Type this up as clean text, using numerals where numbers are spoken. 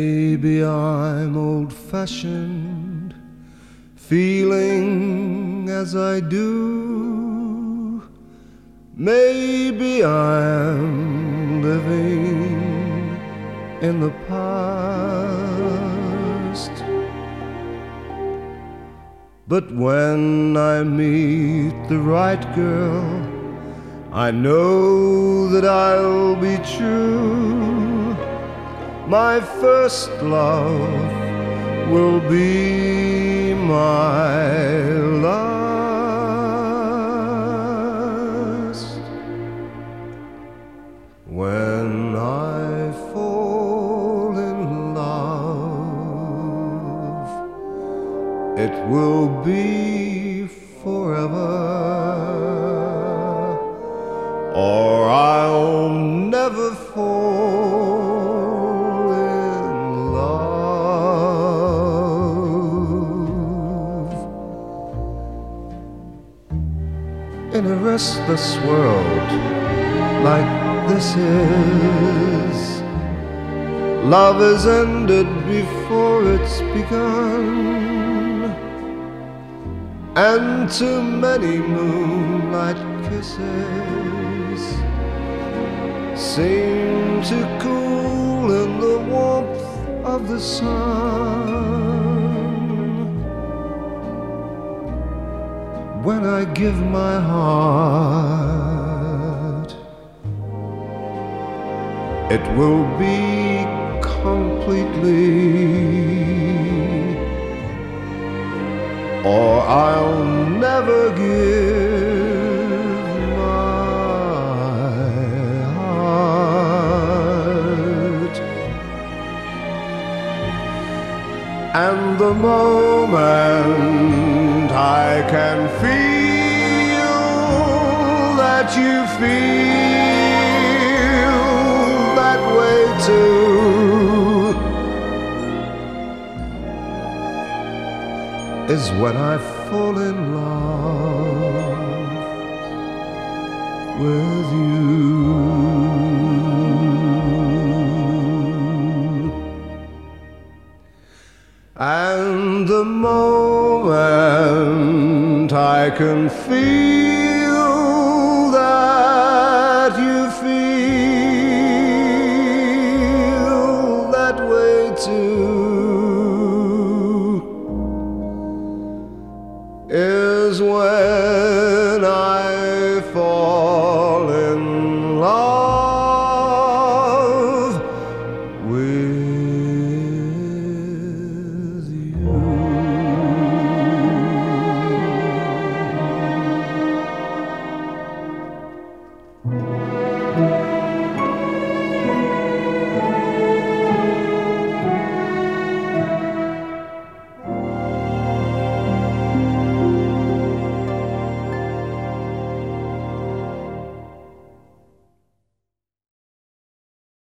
Maybe I'm old-fashioned, feeling as I do. Maybe I'm living in the past. But when I meet the right girl, I know that I'll be true. My first love will be my last. When I fall in love, it will be forever, or I'll never fall in love. In a restless world like this is, love is ended before it's begun, and too many moonlight kisses seem to cool in the warmth of the sun. When I give my heart, it will be completely, or I'll never give my heart. And the moment I can feel that you feel that way too is when I fall in love with you. And the moment I can feel that you feel that way too